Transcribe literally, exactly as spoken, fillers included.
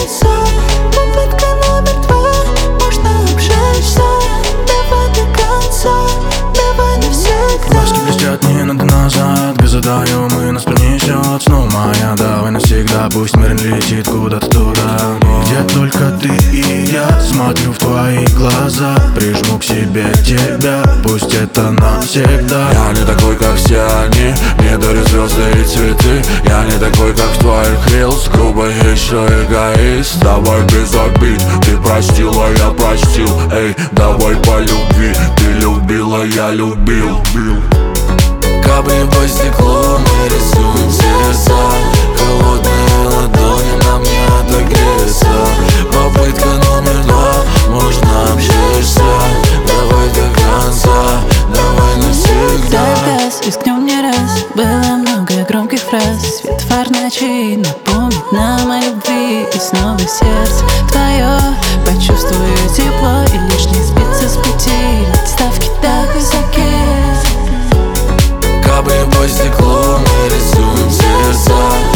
небеса. Попытка номер два, можно обжечься. Давай до конца, давай навсегда. Глазки блестят, не надо назад. Газодаем, и нас пронесет. Снова моя, давай навсегда. Пусть мир летит куда-то туда, где только ты и я. Смотрю в твои глаза, прижму к себе тебя. Пусть это навсегда. Я не такой, как все они, не дарю звезды и цветы. Я не такой, как в твоих рилс, грубо еще эгоист. Давай без обид, ты простила, я простил. Эй, давай по любви, ты любила, я любил. Капли по стеклу, мы рисуем сердца. Холодные ладони нам не отогреться. Попытка номер два, можно обжечься. Давай до конца, давай навсегда. Дай газ, рискнем не раз. Было много громких фраз. Свет фар ночи напомнит нам о любви. И снова сердце твое, почувствую тепло. И лишний сбиться с пути, ведь ставки так высоки. Капли по стеклу, мы рисуем сердца.